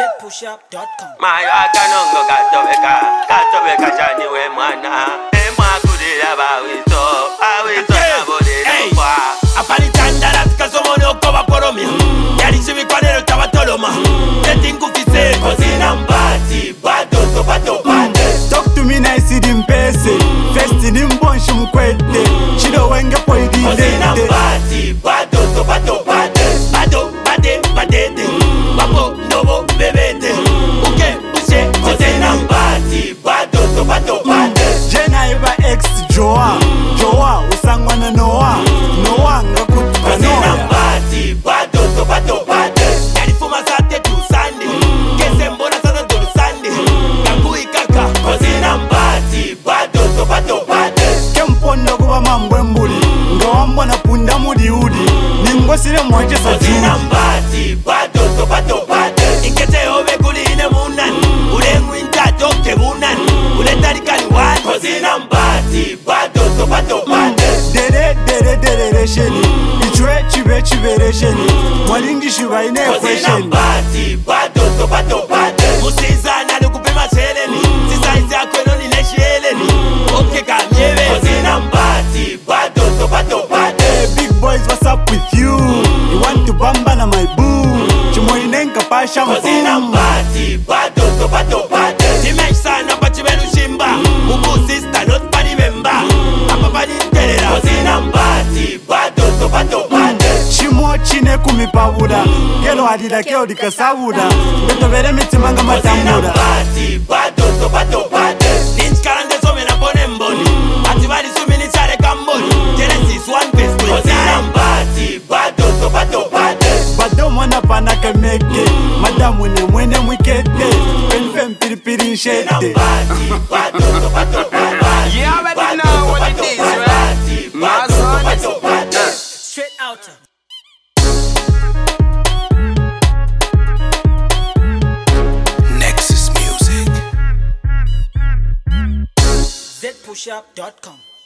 zpushup.com. Maya kanongo katobeka shani we mwana. Emwa kudira bawito na bodero kwa. Apani tandara tikasomono koba poromia. Yari sibi kwanero tabatoloma. Tetingu fise kozina mbati bado to bado bade. Talk to me nice in pese. First in mbonshi mkwete. Chido wenge poidi kozina mbati bado to bado bade. Bado bade badede. Babo nobo bebede. Uke use kozina mbati bado to bado bade. Jena eva ex Joa usangwa na Noah ngakutuka kozina Noah. mbati bado to bado bade. Yari fuma sate tu sande. Kese mbona sana tu sande. Kakui kaka kozina mbati bado to bado bade. Kempondo kuba mambwe mbuli. Ngawambo na punda mudiudi. Ningosile mwache sa kozina judi. mbati bado to bado bade. Inkete ove kuli ine munan. Ule mwinta toke munan. Ule tarikani wani kozina mbati bado to bado bade. Dere resheni. Ichwe chibe resheni. Mwalingishi wa ine kozina kwesheni. mbati bado to bado bade. Musizana lukupema seleni. Sisaizi akweno nilesheleni. Oke kamyewe kozina mbati bado to bado bade. Hey, big boys, what's up with you? You want to bamba na my boo? Chimoinenka pasha kozina mfumu. mbati bado to bado bade. Simesh sana pachibelu shimba. Mubu sister not pani memba. Apa pani terera kozina mbati bado to bado bade. Chimo chine kumipabura. Kelo adida keo dikasabura. Beto vere mitimanga kozina matambura. mbati bado to bado bade. Lynch karande some na pone mboni. Ati bali sumini chare kamboni. Genesis 1 verse 20. kozina mbati bado to bado bade. Bado mwana pana kemeke. Madamu ne mwene mwikete. Penfem piripiri nshete. Mbati bado to bado bade. You already know what it is, right? My son. Straight out. Nexus Music. zpushup.com.